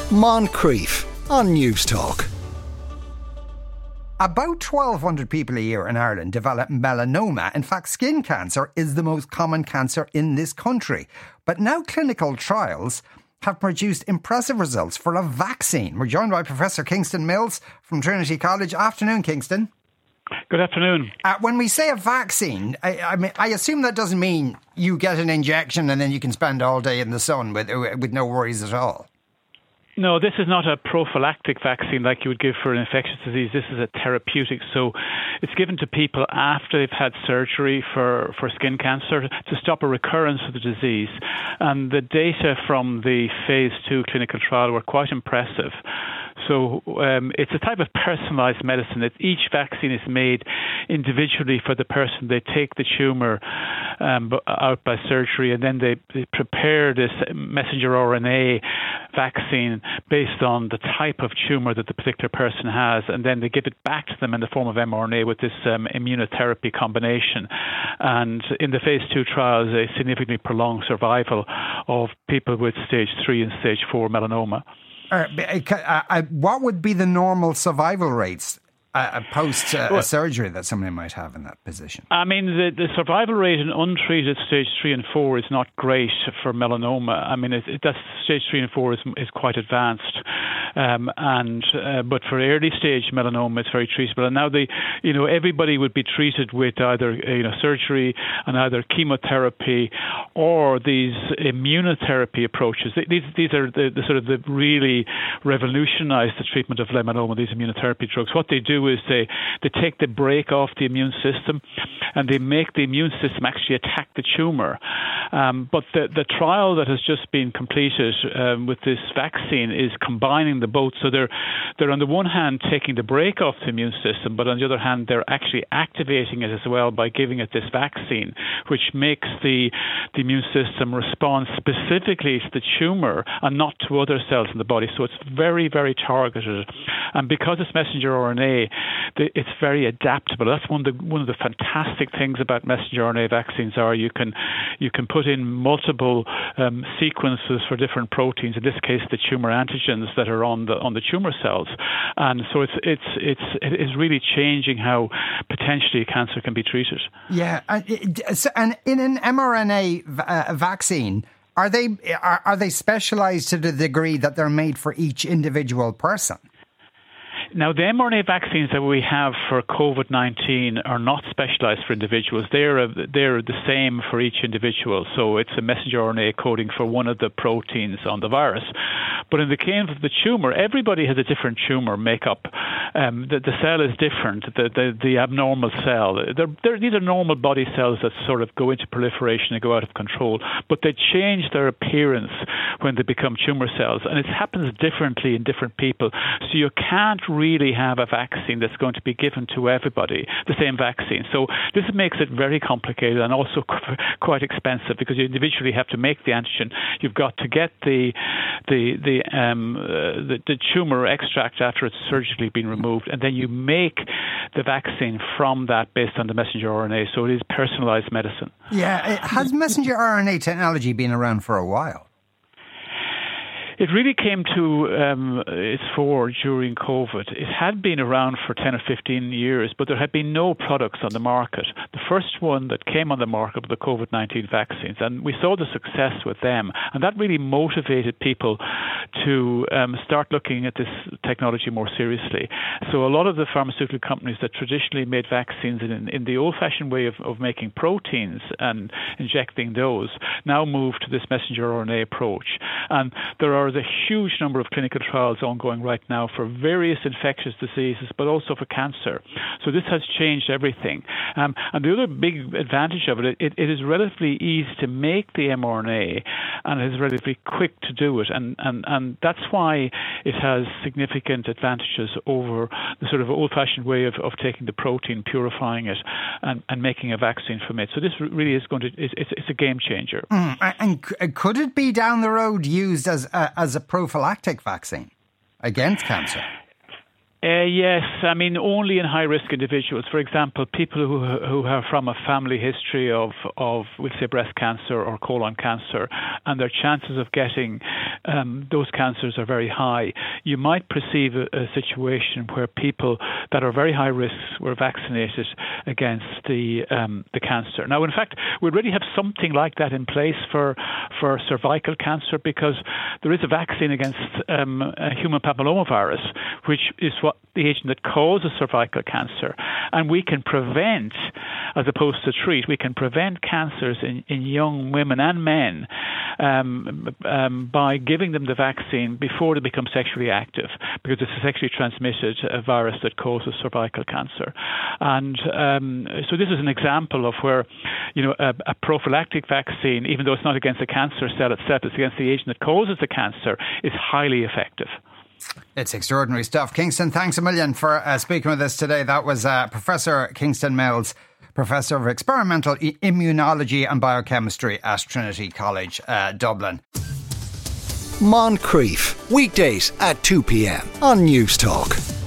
Moncrief on News Talk. About 1,200 people a year in Ireland develop melanoma. In fact, skin cancer is the most common cancer in this country. But now clinical trials have produced impressive results for a vaccine. We're joined by Professor Kingston Mills from Trinity College. Afternoon, Kingston. Good afternoon. When we say a vaccine, I assume that doesn't mean you get an injection and then you can spend all day in the sun with no worries at all. No, this is not a prophylactic vaccine like you would give for an infectious disease. This is a therapeutic. So it's given to people after they've had surgery for skin cancer to stop a recurrence of the disease. And the data from the phase 2 clinical trial were quite impressive. So it's a type of personalised medicine. Each vaccine is made individually for the person. They take the tumour out by surgery, and then they prepare this messenger RNA vaccine based on the type of tumour that the particular person has, and then they give it back to them in the form of mRNA with this immunotherapy combination. And in the phase 2 trials, they significantly prolonged survival of people with stage 3 and stage 4 melanoma. What would be the normal survival rates post-surgery that somebody might have in that position? I mean, the survival rate in untreated stage 3 and 4 is not great for melanoma. I mean, stage 3 and 4 is quite advanced. But for early stage melanoma, it's very treatable. And now everybody would be treated with either surgery and either chemotherapy or these immunotherapy approaches. These are the sort of the really revolutionised the treatment of melanoma. These immunotherapy drugs. What they do is they take the brake off the immune system, and they make the immune system actually attack the tumour. But the trial that has just been completed with this vaccine is combining the both. So they're on the one hand taking the brake off the immune system, but on the other hand they're actually activating it as well by giving it this vaccine, which makes the immune system respond specifically to the tumour and not to other cells in the body. So it's very, very targeted. And because it's messenger RNA, it's very adaptable. That's one of the fantastic things about messenger RNA vaccines are you can put in multiple sequences for different proteins. In this case, the tumour antigens that are on the tumour cells, and so it is really changing how potentially cancer can be treated. Yeah, and in an mRNA vaccine, are they specialised to the degree that they're made for each individual person? Now, the mRNA vaccines that we have for COVID-19 are not specialised for individuals. They're the same for each individual. So it's a messenger RNA coding for one of the proteins on the virus. But in the case of the tumour, everybody has a different tumour makeup. The cell is different, the abnormal cell. These are normal body cells that sort of go into proliferation and go out of control. But they change their appearance when they become tumour cells. And it happens differently in different people. So you can't really have a vaccine that's going to be given to everybody, the same vaccine. So this makes it very complicated and also quite expensive because you individually have to make the antigen. You've got to get the tumour extract after it's surgically been removed, and then you make the vaccine from that based on the messenger RNA. So it is personalised medicine. Yeah, has messenger RNA technology been around for a while? It really came to its fore during COVID. It had been around for 10 or 15 years, but there had been no products on the market. The first one that came on the market were the COVID-19 vaccines, and we saw the success with them. And that really motivated people to start looking at this technology more seriously. So a lot of the pharmaceutical companies that traditionally made vaccines in the old-fashioned way of making proteins and injecting those now moved to this messenger RNA approach. And there are a huge number of clinical trials ongoing right now for various infectious diseases, but also for cancer. So this has changed everything. And the other big advantage of it is relatively easy to make the mRNA, and it is relatively quick to do it. And that's why it has significant advantages over the sort of old-fashioned way of taking the protein, purifying it, and making a vaccine from it. So this really is it's a game changer. And could it be down the road used as a prophylactic vaccine against cancer? Yes, I mean only in high-risk individuals. For example, people who have from a family history of we'll say breast cancer or colon cancer, and their chances of getting those cancers are very high. You might perceive a situation where people that are very high risk were vaccinated against the cancer. Now, in fact, we already have something like that in place for cervical cancer, because there is a vaccine against human papillomavirus, which is the agent that causes cervical cancer, and we can prevent, as opposed to treat, we can prevent cancers in young women and men by giving them the vaccine before they become sexually active, because it's a sexually transmitted virus that causes cervical cancer. And so this is an example of where, a prophylactic vaccine, even though it's not against the cancer cell itself, it's against the agent that causes the cancer, is highly effective. It's extraordinary stuff. Kingston, thanks a million for speaking with us today. That was Professor Kingston Mills, Professor of Experimental Immunology and Biochemistry at Trinity College, Dublin. Moncrief, weekdays at 2 p.m. on News Talk.